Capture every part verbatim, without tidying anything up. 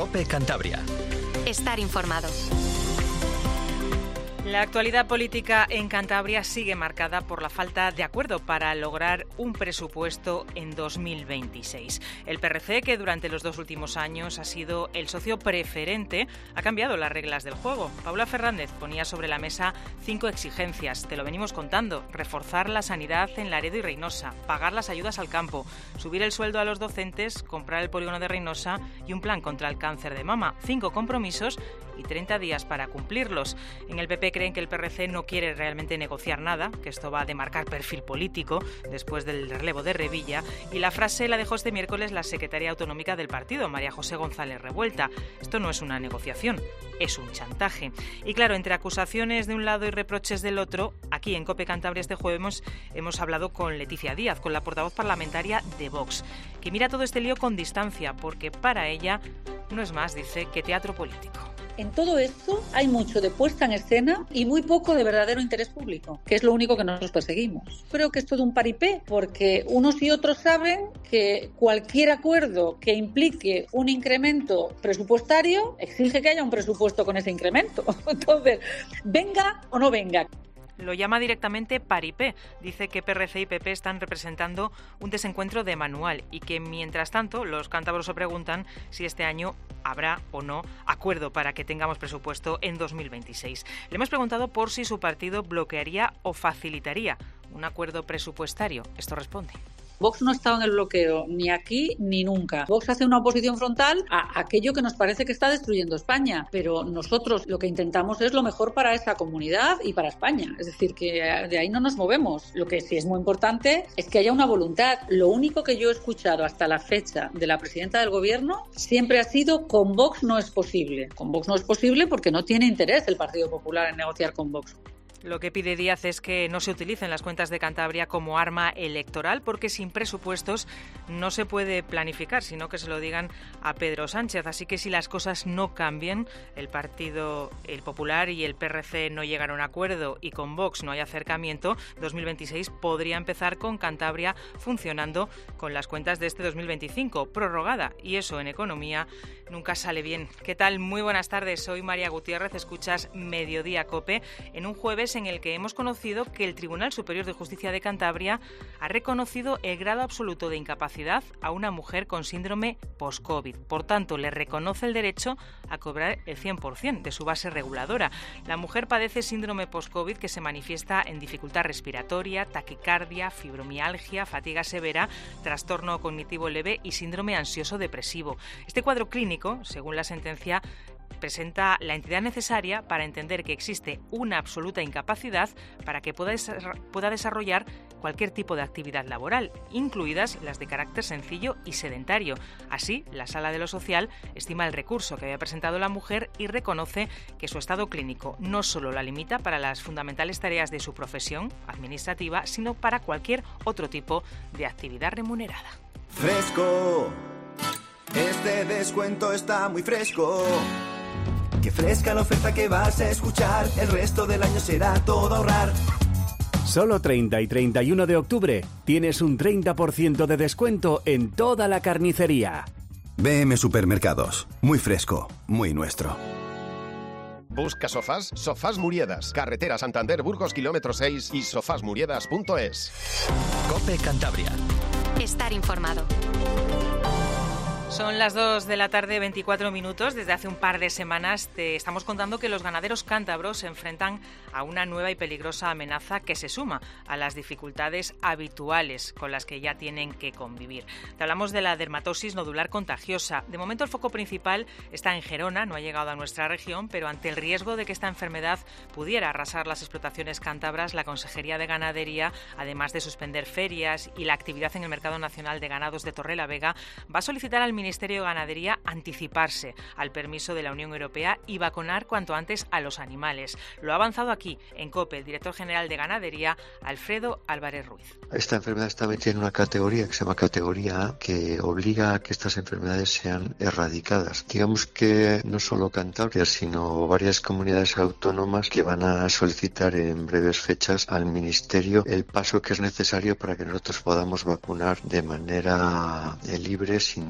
COPE Cantabria. Estar informado. La actualidad política en Cantabria sigue marcada por la falta de acuerdo para lograr un presupuesto en dos mil veintiséis. El P R C, que durante los dos últimos años ha sido el socio preferente, ha cambiado las reglas del juego. Paula Fernández ponía sobre la mesa cinco exigencias. Te lo venimos contando. Reforzar la sanidad en Laredo y Reynosa, pagar las ayudas al campo, subir el sueldo a los docentes, comprar el polígono de Reynosa y un plan contra el cáncer de mama. Cinco compromisos y treinta días para cumplirlos. En el P P creen que el P R C no quiere realmente negociar nada, que esto va a demarcar perfil político después del relevo de Revilla, y la frase la dejó este miércoles la secretaria autonómica del partido, María José González Revuelta. Esto no es una negociación, es un chantaje. Y claro, entre acusaciones de un lado y reproches del otro, aquí en COPE Cantabria este jueves hemos, hemos hablado con Leticia Díaz, con la portavoz parlamentaria de Vox, que mira todo este lío con distancia, porque para ella no es más, dice, que teatro político. En todo esto hay mucho de puesta en escena y muy poco de verdadero interés público, que es lo único que nosotros perseguimos. Creo que es todo un paripé, porque unos y otros saben que cualquier acuerdo que implique un incremento presupuestario exige que haya un presupuesto con ese incremento. Entonces, venga o no venga. Lo llama directamente paripé. Dice que P R C y P P están representando un desencuentro de manual y que, mientras tanto, los cántabros se preguntan si este año habrá o no acuerdo para que tengamos presupuesto en dos mil veintiséis. Le hemos preguntado por si su partido bloquearía o facilitaría un acuerdo presupuestario. Esto responde. Vox no ha estado en el bloqueo ni aquí ni nunca. Vox hace una oposición frontal a aquello que nos parece que está destruyendo España, pero nosotros lo que intentamos es lo mejor para esa comunidad y para España. Es decir, que de ahí no nos movemos. Lo que sí es muy importante es que haya una voluntad. Lo único que yo he escuchado hasta la fecha de la presidenta del Gobierno siempre ha sido: con Vox no es posible. Con Vox no es posible porque no tiene interés el Partido Popular en negociar con Vox. Lo que pide Díaz es que no se utilicen las cuentas de Cantabria como arma electoral, porque sin presupuestos no se puede planificar, sino que se lo digan a Pedro Sánchez. Así que si las cosas no cambian, el Partido el Popular y el P R C no llegan a un acuerdo y con Vox no hay acercamiento, dos mil veintiséis podría empezar con Cantabria funcionando con las cuentas de este dos mil veinticinco, prorrogada, y eso en economía nunca sale bien. ¿Qué tal? Muy buenas tardes, soy María Gutiérrez, escuchas Mediodía COPE, en un jueves en el que hemos conocido que el Tribunal Superior de Justicia de Cantabria ha reconocido el grado absoluto de incapacidad a una mujer con síndrome post-COVID. Por tanto, le reconoce el derecho a cobrar el cien por ciento de su base reguladora. La mujer padece síndrome post-COVID que se manifiesta en dificultad respiratoria, taquicardia, fibromialgia, fatiga severa, trastorno cognitivo leve y síndrome ansioso-depresivo. Este cuadro clínico, según la sentencia, presenta la entidad necesaria para entender que existe una absoluta incapacidad para que pueda, pueda desarrollar cualquier tipo de actividad laboral, incluidas las de carácter sencillo y sedentario. Así, la Sala de lo Social estima el recurso que había presentado la mujer y reconoce que su estado clínico no solo la limita para las fundamentales tareas de su profesión administrativa, sino para cualquier otro tipo de actividad remunerada. Fresco, este descuento está muy fresco. Qué fresca la oferta que vas a escuchar, el resto del año será todo ahorrar. Solo treinta y treinta y uno de octubre tienes un treinta por ciento de descuento en toda la carnicería. B M Supermercados, muy fresco, muy nuestro. Busca sofás, Sofás Muriedas, carretera Santander Burgos kilómetro seis y sofás muriedas punto es. COPE Cantabria. Estar informado. Son las dos de la tarde, veinticuatro minutos. Desde hace un par de semanas te estamos contando que los ganaderos cántabros se enfrentan a una nueva y peligrosa amenaza que se suma a las dificultades habituales con las que ya tienen que convivir. Te hablamos de la dermatosis nodular contagiosa. De momento el foco principal está en Gerona, no ha llegado a nuestra región, pero ante el riesgo de que esta enfermedad pudiera arrasar las explotaciones cántabras, la Consejería de Ganadería, además de suspender ferias y la actividad en el Mercado Nacional de Ganados de Torrelavega, va a solicitar al Ministerio de Ganadería anticiparse al permiso de la Unión Europea y vacunar cuanto antes a los animales. Lo ha avanzado aquí, en COPE, el director general de Ganadería, Alfredo Álvarez Ruiz. Esta enfermedad está metida en una categoría que se llama categoría A, que obliga a que estas enfermedades sean erradicadas. Digamos que no solo Cantabria, sino varias comunidades autónomas que van a solicitar en breves fechas al Ministerio el paso que es necesario para que nosotros podamos vacunar de manera libre, sin la autorización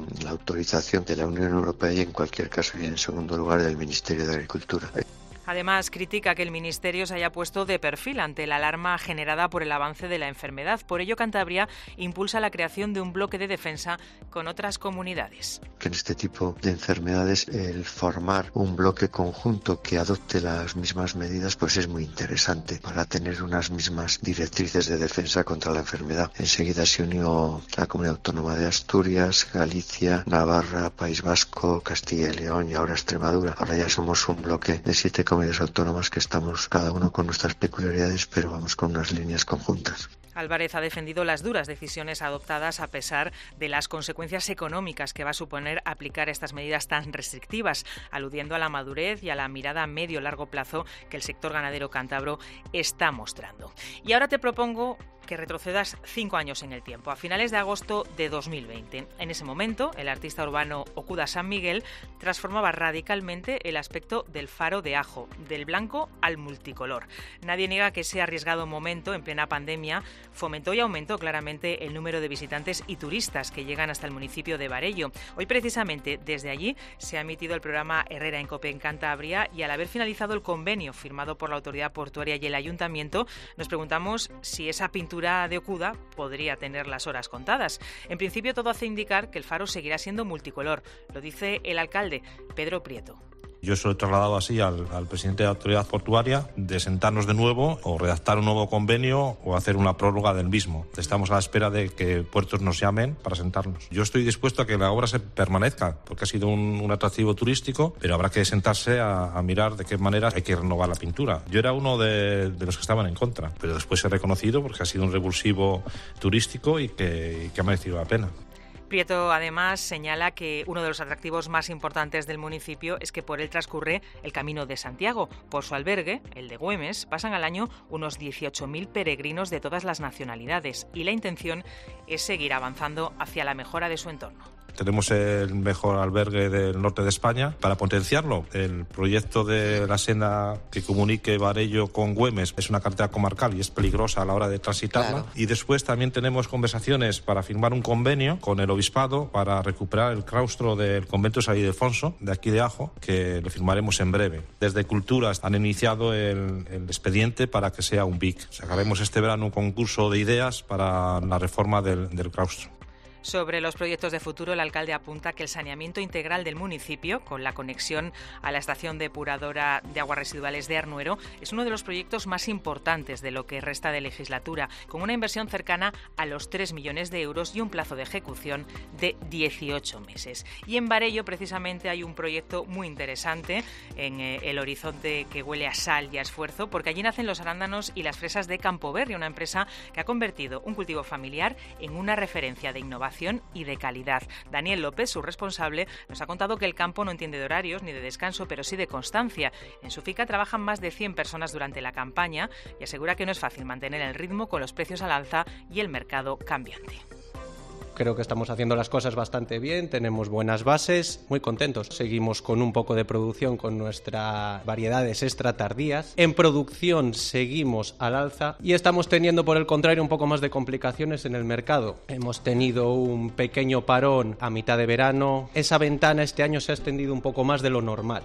autorización de la Unión Europea y en cualquier caso y en segundo lugar del Ministerio de Agricultura. Además, critica que el Ministerio se haya puesto de perfil ante la alarma generada por el avance de la enfermedad. Por ello, Cantabria impulsa la creación de un bloque de defensa con otras comunidades. Que en este tipo de enfermedades el formar un bloque conjunto que adopte las mismas medidas pues es muy interesante para tener unas mismas directrices de defensa contra la enfermedad. Enseguida se unió la Comunidad Autónoma de Asturias, Galicia, Navarra, País Vasco, Castilla y León y ahora Extremadura. Ahora ya somos un bloque de siete comunidades autónomas que estamos cada uno con nuestras peculiaridades, pero vamos con unas líneas conjuntas. Álvarez ha defendido las duras decisiones adoptadas a pesar de las consecuencias económicas que va a suponer aplicar estas medidas tan restrictivas, aludiendo a la madurez y a la mirada a medio-largo plazo que el sector ganadero cántabro está mostrando. Y ahora te propongo que retrocedas cinco años en el tiempo, a finales de agosto de dos mil veinte. En ese momento, el artista urbano Okuda San Miguel transformaba radicalmente el aspecto del faro de Ajo, del blanco al multicolor. Nadie niega que ese arriesgado momento, en plena pandemia, fomentó y aumentó claramente el número de visitantes y turistas que llegan hasta el municipio de Varello. Hoy, precisamente, desde allí se ha emitido el programa Herrera en Cope en Cantabria y al haber finalizado el convenio firmado por la Autoridad Portuaria y el Ayuntamiento, nos preguntamos si esa pintura de Okuda podría tener las horas contadas. En principio, todo hace indicar que el faro seguirá siendo multicolor. Lo dice el alcalde, Pedro Prieto. Yo se lo he trasladado así al, al presidente de la Autoridad Portuaria de sentarnos de nuevo o redactar un nuevo convenio o hacer una prórroga del mismo. Estamos a la espera de que puertos nos llamen para sentarnos. Yo estoy dispuesto a que la obra se permanezca porque ha sido un, un atractivo turístico, pero habrá que sentarse a, a mirar de qué manera hay que renovar la pintura. Yo era uno de, de los que estaban en contra, pero después he reconocido porque ha sido un revulsivo turístico y que, y que ha merecido la pena. Prieto, además, señala que uno de los atractivos más importantes del municipio es que por él transcurre el Camino de Santiago. Por su albergue, el de Güemes, pasan al año unos dieciocho mil peregrinos de todas las nacionalidades y la intención es seguir avanzando hacia la mejora de su entorno. Tenemos el mejor albergue del norte de España. Para potenciarlo, el proyecto de la senda que comunique Varello con Güemes es una carretera comarcal y es peligrosa a la hora de transitarla. Claro. Y después también tenemos conversaciones para firmar un convenio con el obispado para recuperar el claustro del convento de San Ildefonso, de aquí de Ajo, que lo firmaremos en breve. Desde Culturas han iniciado el, el expediente para que sea un B I C. Sacaremos este verano un concurso de ideas para la reforma del, del claustro. Sobre los proyectos de futuro, el alcalde apunta que el saneamiento integral del municipio, con la conexión a la estación depuradora de aguas residuales de Arnuero, es uno de los proyectos más importantes de lo que resta de legislatura, con una inversión cercana a los tres millones de euros y un plazo de ejecución de dieciocho meses. Y en Varello, precisamente, hay un proyecto muy interesante en eh, el horizonte que huele a sal y a esfuerzo, porque allí nacen los arándanos y las fresas de Campoberri, una empresa que ha convertido un cultivo familiar en una referencia de innovación y de calidad. Daniel López, su responsable, nos ha contado que el campo no entiende de horarios ni de descanso, pero sí de constancia. En su finca trabajan más de cien personas durante la campaña y asegura que no es fácil mantener el ritmo con los precios al alza y el mercado cambiante. Creo que estamos haciendo las cosas bastante bien, tenemos buenas bases, muy contentos. Seguimos con un poco de producción con nuestras variedades extra tardías. En producción seguimos al alza y estamos teniendo, por el contrario, un poco más de complicaciones en el mercado. Hemos tenido un pequeño parón a mitad de verano. Esa ventana este año se ha extendido un poco más de lo normal.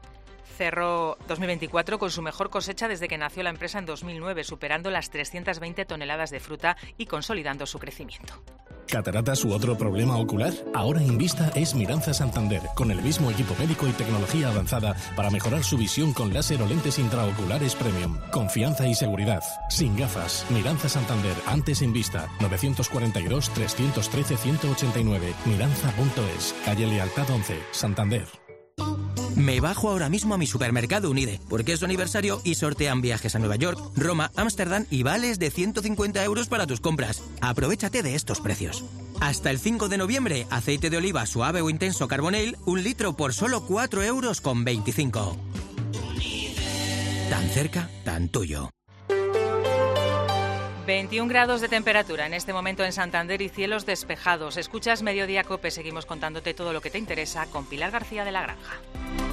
Cerró dos mil veinticuatro con su mejor cosecha desde que nació la empresa en dos mil nueve, superando las trescientas veinte toneladas de fruta y consolidando su crecimiento. ¿Cataratas u otro problema ocular? Ahora Invista es Miranza Santander, con el mismo equipo médico y tecnología avanzada para mejorar su visión con láser o lentes intraoculares premium. Confianza y seguridad. Sin gafas. Miranza Santander, antes Invista. novecientos cuarenta y dos, trescientos trece, ciento ochenta y nueve. Miranza punto es. Calle Lealtad once, Santander. Me bajo ahora mismo a mi supermercado Unide, porque es su aniversario y sortean viajes a Nueva York, Roma, Ámsterdam y vales de ciento cincuenta euros para tus compras. Aprovéchate de estos precios. Hasta el cinco de noviembre, aceite de oliva suave o intenso Carbonell, un litro por solo cuatro euros con veinticinco. Tan cerca, tan tuyo. veintiún grados de temperatura en este momento en Santander y cielos despejados. Escuchas Mediodía Cope, seguimos contándote todo lo que te interesa con Pilar García de la Granja.